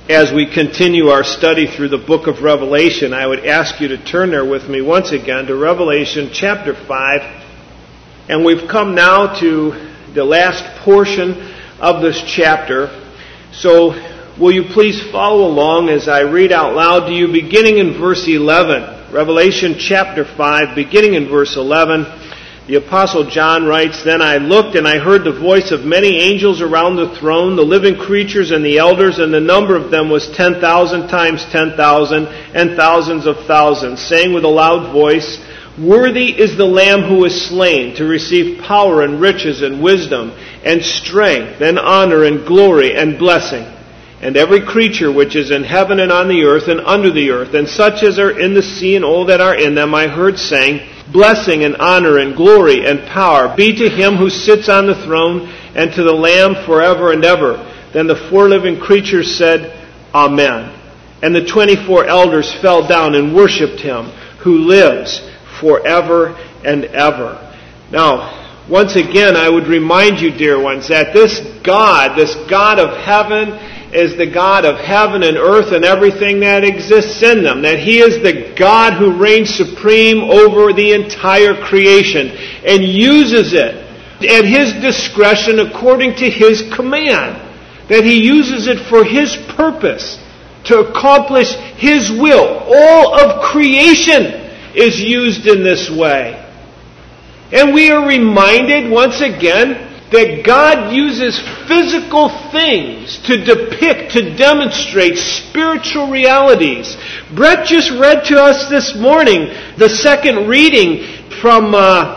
As we continue our study through the book of Revelation, I would ask you to turn there with me once again to Revelation chapter 5. And we've come now to the last portion of this chapter. So will you please follow along as I read out loud to you beginning in verse 11. Revelation chapter 5, beginning in verse 11. The Apostle John writes, "Then I looked and I heard the voice of many angels around the throne, the living creatures and the elders, and the number of them was 10,000 times 10,000 and thousands of thousands, saying with a loud voice, 'Worthy is the Lamb who was slain to receive power and riches and wisdom and strength and honor and glory and blessing.' And every creature which is in heaven and on the earth and under the earth, and such as are in the sea and all that are in them, I heard saying, Blessing and honor and glory and power be to him who sits on the throne and to the Lamb forever and ever." Then the 4 living creatures said, Amen. And the 24 elders fell down and worshipped him who lives forever and ever. Now, once again, I would remind you, dear ones, that this God of heaven, is the God of heaven and earth and everything that exists in them. That He is the God who reigns supreme over the entire creation and uses it at His discretion according to His command. That He uses it for His purpose, to accomplish His will. All of creation is used in this way. And we are reminded once again that God uses physical things to depict, to demonstrate spiritual realities. Brett just read to us this morning the second reading from,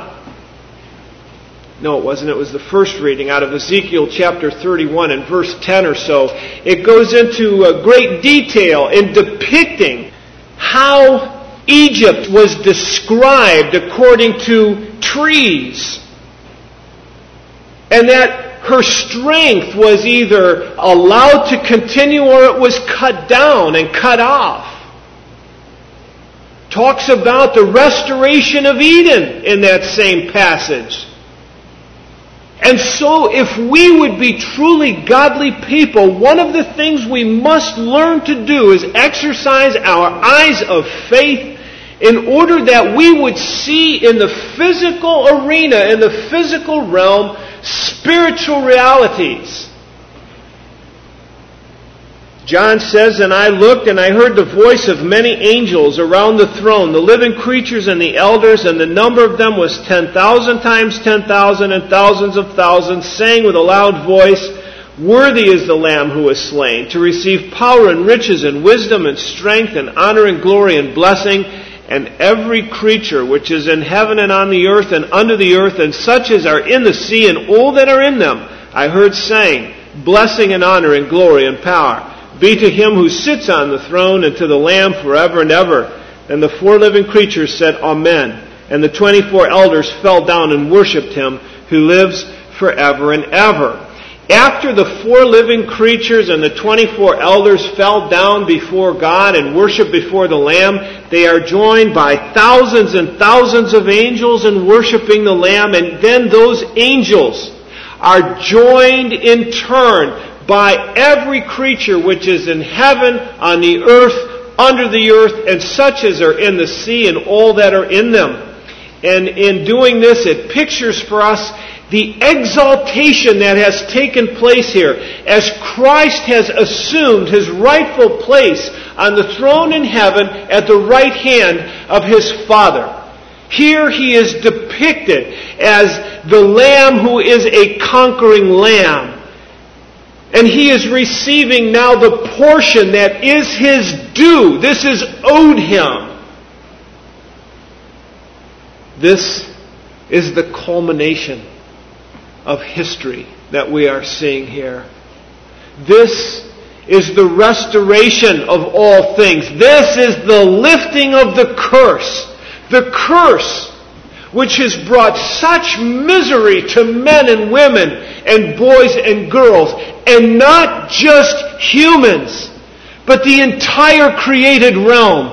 no it wasn't, it was the first reading out of Ezekiel chapter 31 and verse 10 or so. It goes into great detail in depicting how Egypt was described according to trees. And that her strength was either allowed to continue or it was cut down and cut off. Talks about the restoration of Eden in that same passage. And so if we would be truly godly people, one of the things we must learn to do is exercise our eyes of faith in order that we would see in the physical arena, in the physical realm, spiritual realities. John says, "And I looked and I heard the voice of many angels around the throne, the living creatures and the elders, and the number of them was 10,000 times 10,000 and thousands of thousands, saying with a loud voice, Worthy is the Lamb who was slain, to receive power and riches and wisdom and strength and honor and glory and blessing. And every creature which is in heaven and on the earth and under the earth, and such as are in the sea and all that are in them, I heard saying, Blessing and honor and glory and power be to him who sits on the throne and to the Lamb forever and ever. And the 4 living creatures said, Amen. And the 24 elders fell down and worshipped him who lives forever and ever." After the 4 living creatures and the 24 elders fell down before God and worshiped before the Lamb, they are joined by thousands and thousands of angels in worshiping the Lamb, and then those angels are joined in turn by every creature which is in heaven, on the earth, under the earth, and such as are in the sea and all that are in them. And in doing this, it pictures for us the exaltation that has taken place here as Christ has assumed His rightful place on the throne in heaven at the right hand of His Father. Here He is depicted as the Lamb who is a conquering Lamb. And He is receiving now the portion that is His due. This is owed Him. This is the culmination of history that we are seeing here. This is the restoration of all things. This is the lifting of the curse. The curse which has brought such misery to men and women and boys and girls, and not just humans, but the entire created realm.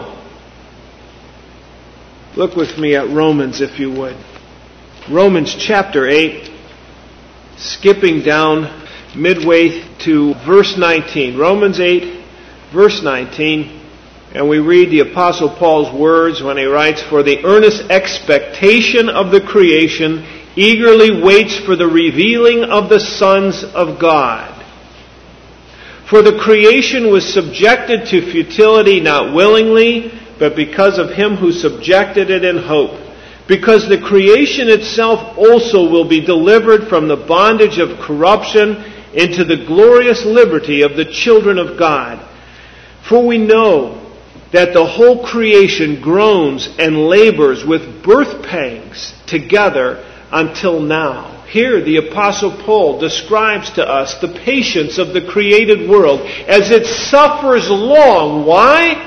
Look with me at Romans, if you would. Romans chapter 8, skipping down midway to verse 19. Romans 8, verse 19, and we read the Apostle Paul's words when he writes, "For the earnest expectation of the creation eagerly waits for the revealing of the sons of God. For the creation was subjected to futility not willingly, but because of him who subjected it in hope. Because the creation itself also will be delivered from the bondage of corruption into the glorious liberty of the children of God. For we know that the whole creation groans and labors with birth pangs together until now." Here the Apostle Paul describes to us the patience of the created world as it suffers long. Why?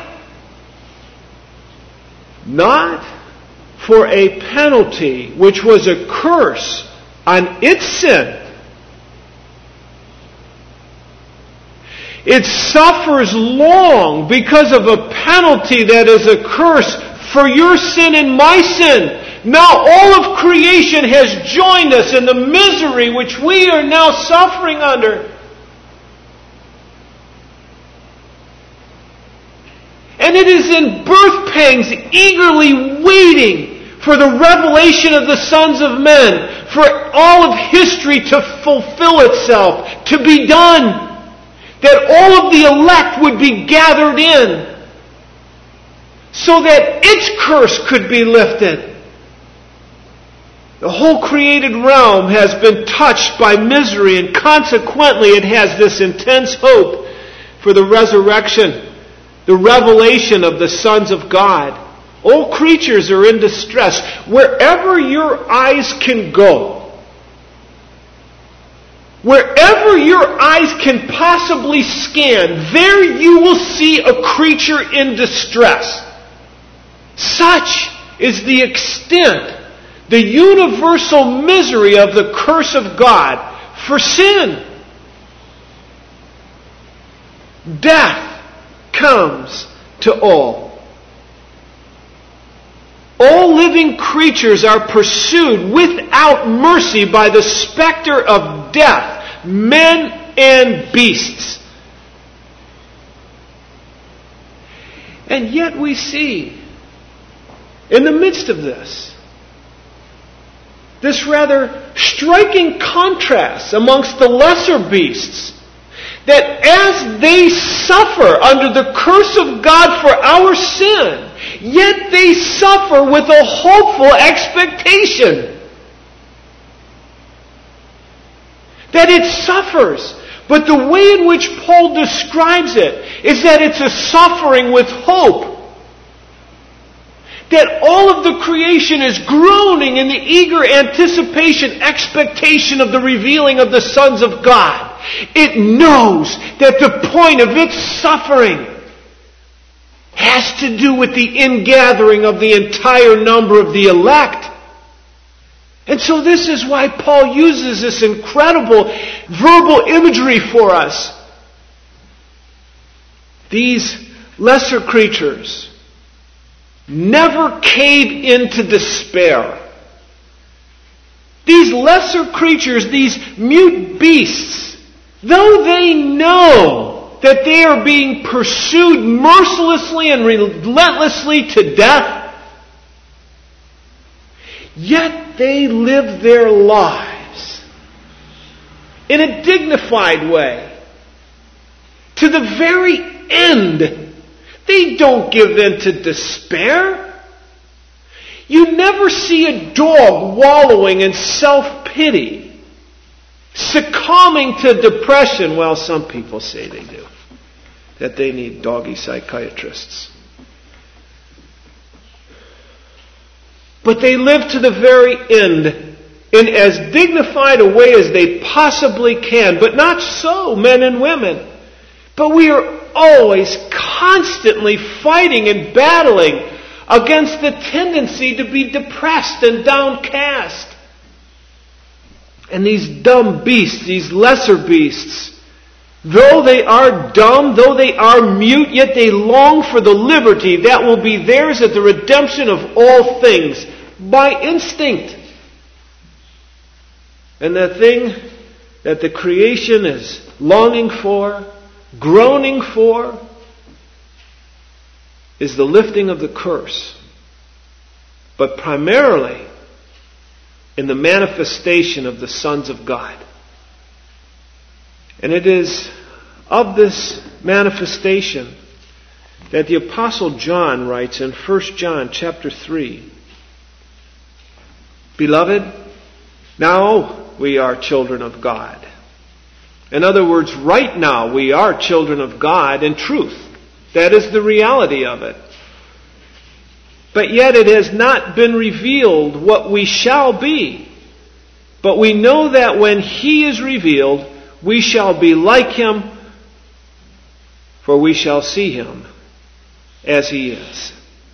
Not for a penalty which was a curse on its sin. It suffers long because of a penalty that is a curse for your sin and my sin. Now all of creation has joined us in the misery which we are now suffering under. And it is in birth pangs eagerly waiting for the revelation of the sons of men, for all of history to fulfill itself, to be done, that all of the elect would be gathered in, so that its curse could be lifted. The whole created realm has been touched by misery, and consequently it has this intense hope for the resurrection, the revelation of the sons of God. All creatures are in distress. Wherever your eyes can go, wherever your eyes can possibly scan, there you will see a creature in distress. Such is the extent, the universal misery of the curse of God for sin. Death comes to all. All living creatures are pursued without mercy by the specter of death, men and beasts. And yet we see, in the midst of this rather striking contrast amongst the lesser beasts, that as they suffer under the curse of God for our sin, yet they suffer with a hopeful expectation. That it suffers, but the way in which Paul describes it is that it's a suffering with hope. That all of the creation is groaning in the eager anticipation, expectation of the revealing of the sons of God. It knows that the point of its suffering has to do with the ingathering of the entire number of the elect. And so this is why Paul uses this incredible verbal imagery for us. These lesser creatures never cave into despair. These lesser creatures, these mute beasts, though they know that they are being pursued mercilessly and relentlessly to death, yet they live their lives in a dignified way to the very end. They don't give in to despair. You never see a dog wallowing in self-pity, succumbing to depression. Well, some people say they do, that they need doggy psychiatrists. But they live to the very end in as dignified a way as they possibly can. But not so, men and women. But we are always constantly fighting and battling against the tendency to be depressed and downcast. And these dumb beasts, these lesser beasts, though they are dumb, though they are mute, yet they long for the liberty that will be theirs at the redemption of all things by instinct. And the thing that the creation is longing for, groaning for, is the lifting of the curse, but primarily in the manifestation of the sons of God. And it is of this manifestation that the Apostle John writes in 1 John chapter 3, "Beloved, now we are children of God." In other words, right now we are children of God in truth. That is the reality of it. But yet it has not been revealed what we shall be. But we know that when He is revealed, we shall be like Him, for we shall see Him as He is.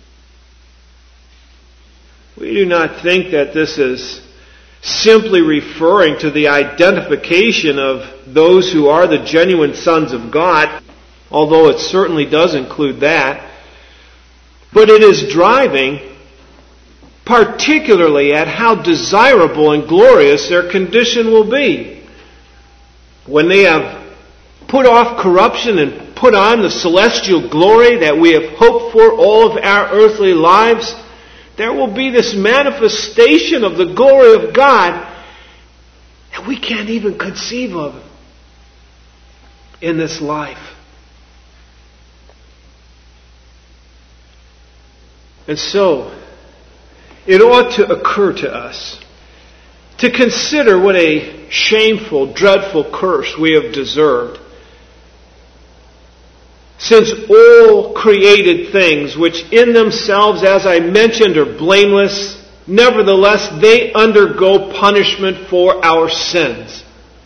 We do not think that this is simply referring to the identification of those who are the genuine sons of God, although it certainly does include that. But it is driving particularly at how desirable and glorious their condition will be when they have put off corruption and put on the celestial glory that we have hoped for all of our earthly lives. There will be this manifestation of the glory of God that we can't even conceive of in this life. And so, it ought to occur to us to consider what a shameful, dreadful curse we have deserved. Since all created things, which in themselves, as I mentioned, are blameless, nevertheless they undergo punishment for our sins.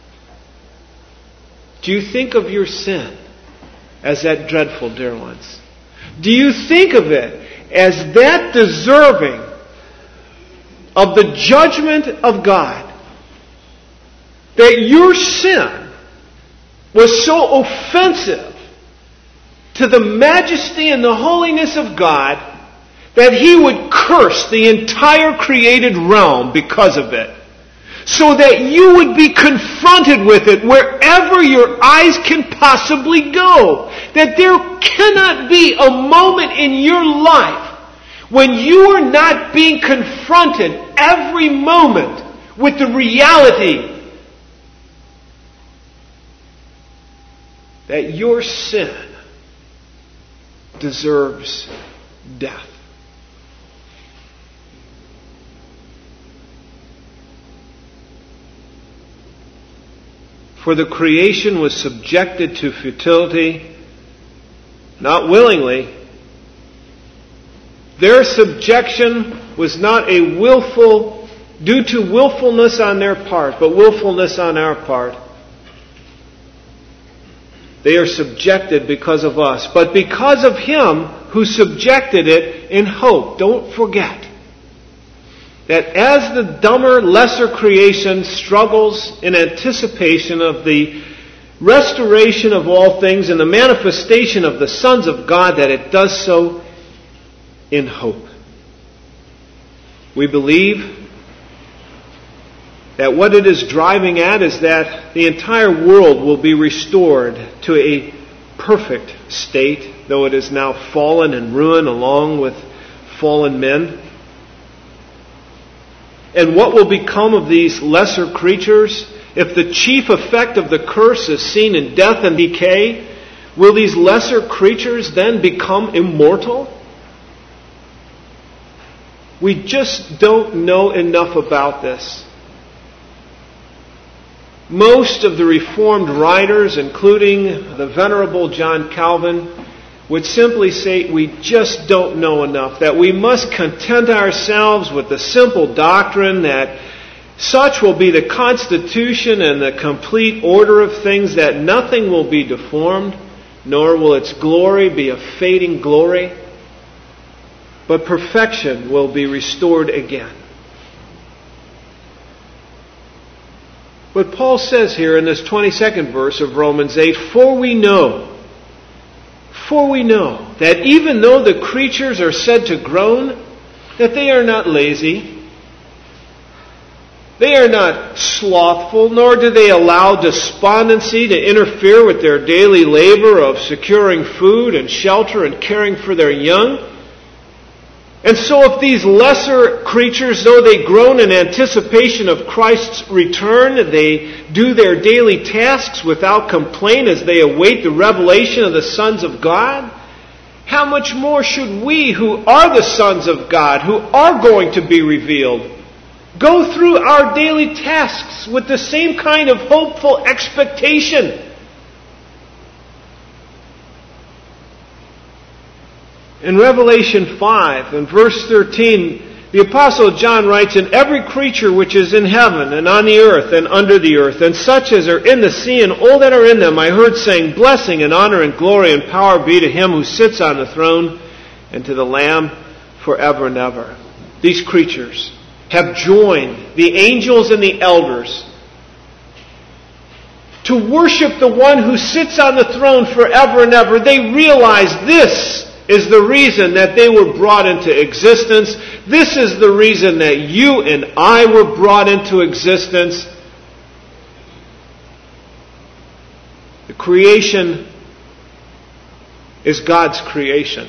Do you think of your sin as that dreadful, dear ones? Do you think of it as that deserving of the judgment of God? That your sin was so offensive to the majesty and the holiness of God that He would curse the entire created realm because of it. So that you would be confronted with it wherever your eyes can possibly go. That there cannot be a moment in your life when you are not being confronted every moment with the reality that your sin deserves death. For the creation was subjected to futility, not willingly. Their subjection was not due to willfulness on their part, but willfulness on our part. They are subjected because of us, but because of Him who subjected it in hope. Don't forget that as the dumber, lesser creation struggles in anticipation of the restoration of all things and the manifestation of the sons of God, that it does so in hope. We believe that what it is driving at is that the entire world will be restored to a perfect state, though it is now fallen and ruined along with fallen men. And what will become of these lesser creatures? If the chief effect of the curse is seen in death and decay, will these lesser creatures then become immortal? We just don't know enough about this. Most of the Reformed writers, including the Venerable John Calvin, would simply say we just don't know enough, that we must content ourselves with the simple doctrine that such will be the constitution and the complete order of things, that nothing will be deformed, nor will its glory be a fading glory, but perfection will be restored again. But Paul says here in this 22nd verse of Romans 8, For we know that even though the creatures are said to groan, that they are not lazy, They are not slothful, nor do they allow despondency to interfere with their daily labor of securing food and shelter and caring for their young. And so if these lesser creatures, though they groan in anticipation of Christ's return, they do their daily tasks without complaint as they await the revelation of the sons of God, how much more should we, who are the sons of God, who are going to be revealed, go through our daily tasks with the same kind of hopeful expectation? In Revelation 5, in verse 13, the Apostle John writes, "And every creature which is in heaven and on the earth and under the earth, and such as are in the sea and all that are in them, I heard saying, Blessing and honor and glory and power be to him who sits on the throne and to the Lamb forever and ever." These creatures have joined the angels and the elders to worship the one who sits on the throne forever and ever. They realize this is the reason that they were brought into existence. This is the reason that you and I were brought into existence. The creation is God's creation.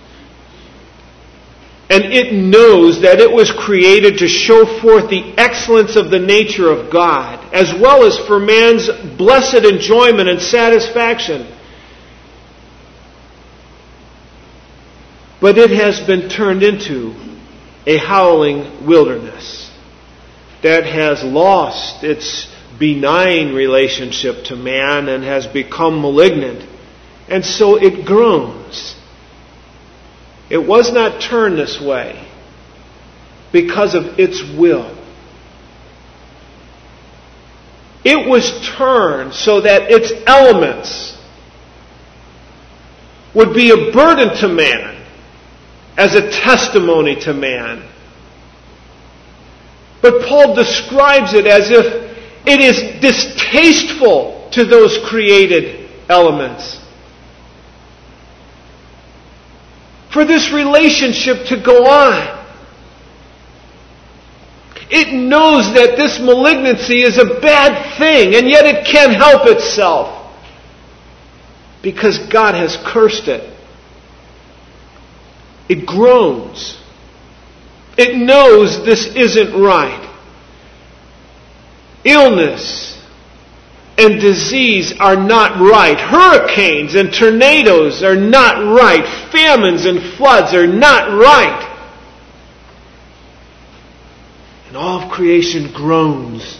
And it knows that it was created to show forth the excellence of the nature of God, as well as for man's blessed enjoyment and satisfaction. But it has been turned into a howling wilderness that has lost its benign relationship to man and has become malignant. And so it groans. It was not turned this way because of its will. It was turned so that its elements would be a burden to man, as a testimony to man. But Paul describes it as if it is distasteful to those created elements for this relationship to go on. It knows that this malignancy is a bad thing, and yet it can't help itself because God has cursed it. It groans. It knows this isn't right. Illness and disease are not right. Hurricanes and tornadoes are not right. Famines and floods are not right. And all of creation groans.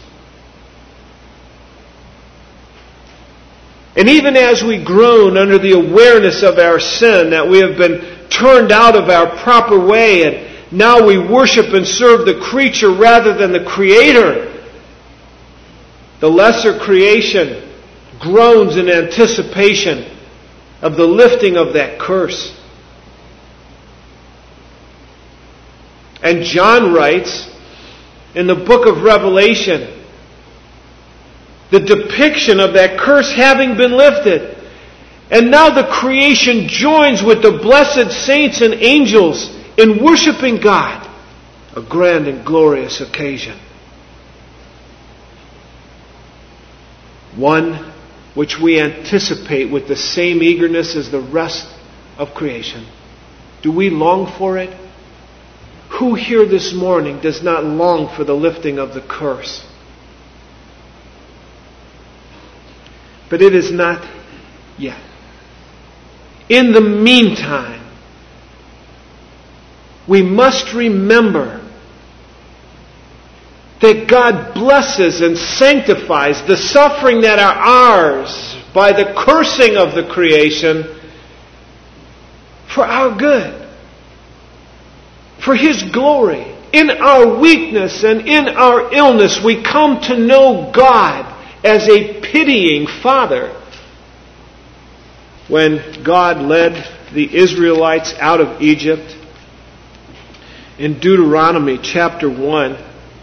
And even as we groan under the awareness of our sin, that we have been turned out of our proper way, and now we worship and serve the creature rather than the Creator, the lesser creation groans in anticipation of the lifting of that curse. And John writes in the book of Revelation the depiction of that curse having been lifted. And now the creation joins with the blessed saints and angels in worshiping God. A grand and glorious occasion. One which we anticipate with the same eagerness as the rest of creation. Do we long for it? Who here this morning does not long for the lifting of the curse? But it is not yet. In the meantime, we must remember that God blesses and sanctifies the suffering that are ours by the cursing of the creation for our good, for His glory. In our weakness and in our illness, we come to know God as a pitying Father. When God led the Israelites out of Egypt, in Deuteronomy chapter 1,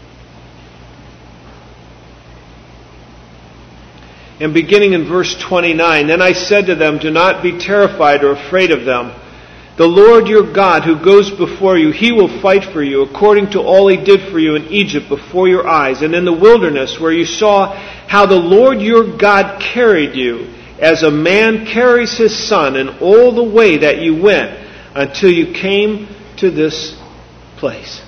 and beginning in verse 29, "Then I said to them, Do not be terrified or afraid of them. The Lord your God who goes before you, He will fight for you according to all He did for you in Egypt before your eyes, and in the wilderness where you saw how the Lord your God carried you, as a man carries his son in all the way that you went until you came to this place.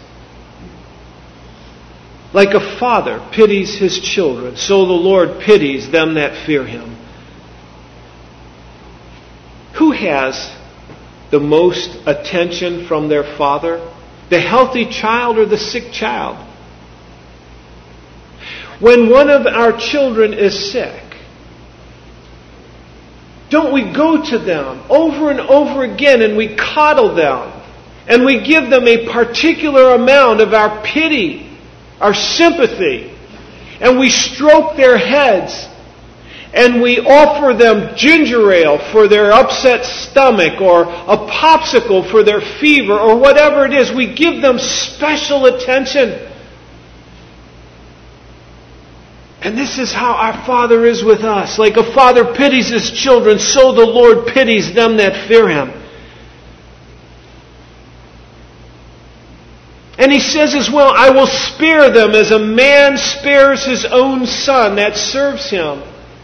Like a father pities his children, so the Lord pities them that fear Him. Who has the most attention from their father? The healthy child or the sick child? When one of our children is sick, don't we go to them over and over again and we coddle them and we give them a particular amount of our pity, our sympathy, and we stroke their heads and we offer them ginger ale for their upset stomach or a popsicle for their fever or whatever it is. We give them special attention. And this is how our Father is with us. Like a father pities his children, so the Lord pities them that fear Him. And He says as well, I will spare them as a man spares his own son that serves him.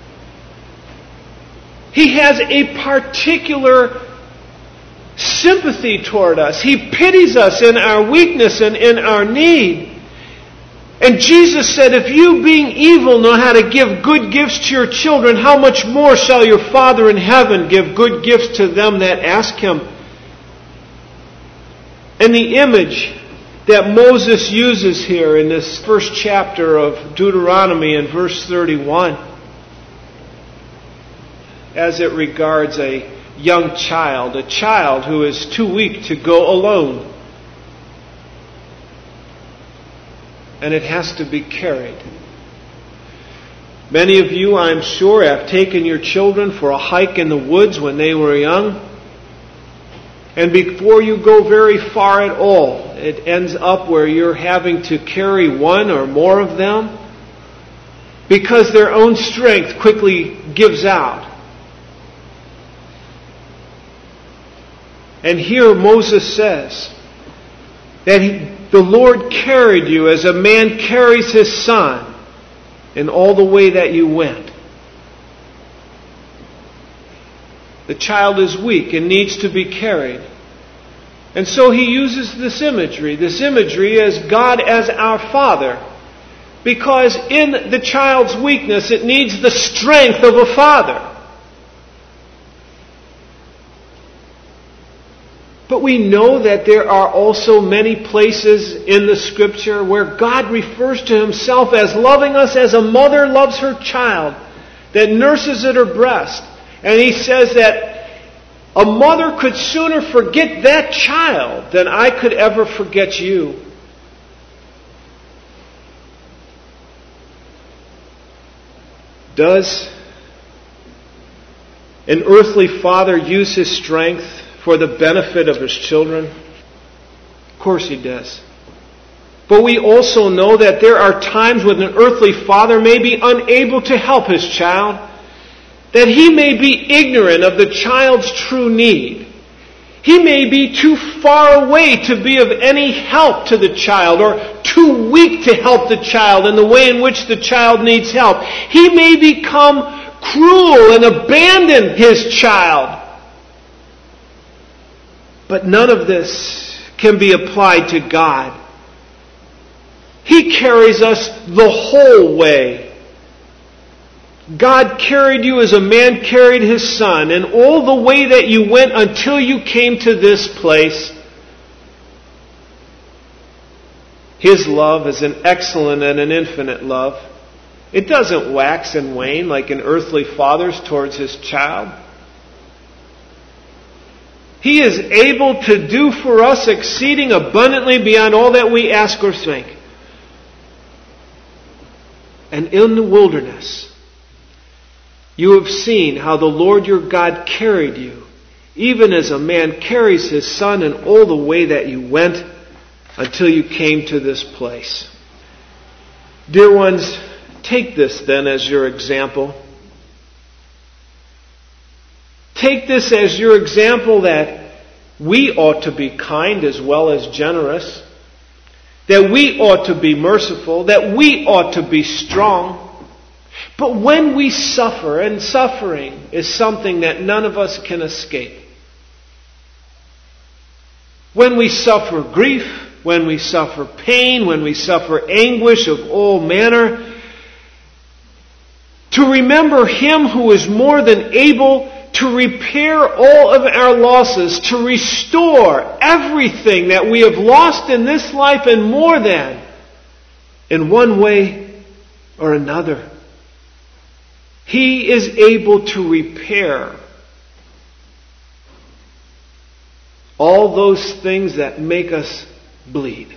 He has a particular sympathy toward us. He pities us in our weakness and in our need. And Jesus said, if you being evil know how to give good gifts to your children, how much more shall your Father in heaven give good gifts to them that ask Him? And the image that Moses uses here in this first chapter of Deuteronomy in verse 31, as it regards a young child, a child who is too weak to go alone. And it has to be carried. Many of you, I'm sure, have taken your children for a hike in the woods when they were young. And before you go very far at all, it ends up where you're having to carry one or more of them because their own strength quickly gives out. And here Moses says that the Lord carried you as a man carries his son in all the way that you went. The child is weak and needs to be carried. And so He uses this imagery as God as our Father. Because in the child's weakness, it needs the strength of a father. But we know that there are also many places in the Scripture where God refers to Himself as loving us as a mother loves her child that nurses at her breast. And He says that a mother could sooner forget that child than I could ever forget you. Does an earthly father use his strength for the benefit of his children? Of course he does. But we also know that there are times when an earthly father may be unable to help his child, that he may be ignorant of the child's true need. He may be too far away to be of any help to the child, or too weak to help the child in the way in which the child needs help. He may become cruel and abandon his child. But none of this can be applied to God. He carries us the whole way. God carried you as a man carried his son, and all the way that you went until you came to this place. His love is an excellent and an infinite love. It doesn't wax and wane like an earthly father's towards his child. He is able to do for us exceeding abundantly beyond all that we ask or think. And in the wilderness, you have seen how the Lord your God carried you, even as a man carries his son in all the way that you went until you came to this place. Dear ones, take this then as your example. Take this as your example that we ought to be kind as well as generous, that we ought to be merciful, that we ought to be strong. But when we suffer, and suffering is something that none of us can escape, when we suffer grief, when we suffer pain, when we suffer anguish of all manner, to remember Him who is more than able to repair all of our losses, to restore everything that we have lost in this life and more than, in one way or another. He is able to repair all those things that make us bleed.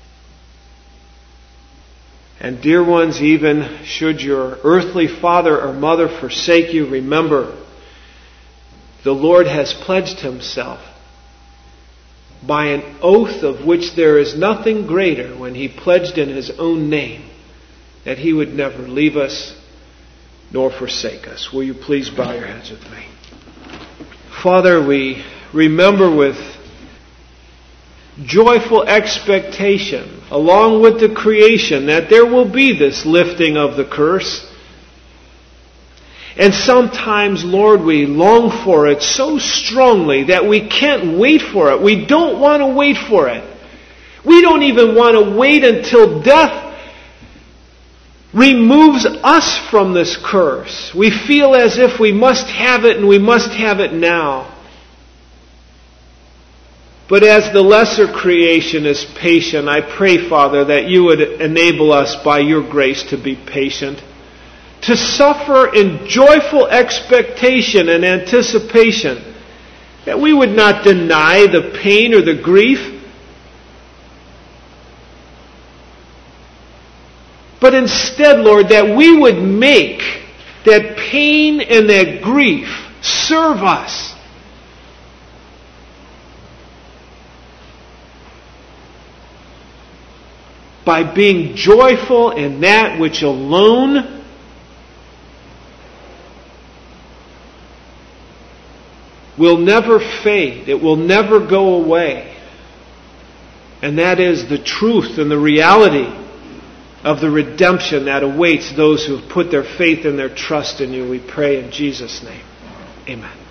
And dear ones, even should your earthly father or mother forsake you, remember, the Lord has pledged Himself by an oath of which there is nothing greater, when He pledged in His own name that He would never leave us nor forsake us. Will you please bow your heads with me? Father, we remember with joyful expectation, along with the creation, that there will be this lifting of the curse. And sometimes, Lord, we long for it so strongly that we can't wait for it. We don't want to wait for it. We don't even want to wait until death removes us from this curse. We feel as if we must have it, and we must have it now. But as the lesser creation is patient, I pray, Father, that You would enable us by Your grace to be patient, to suffer in joyful expectation and anticipation, that we would not deny the pain or the grief, but instead, Lord, that we would make that pain and that grief serve us by being joyful in that which alone will never fade. It will never go away. And that is the truth and the reality of the redemption that awaits those who have put their faith and their trust in You. We pray in Jesus' name. Amen.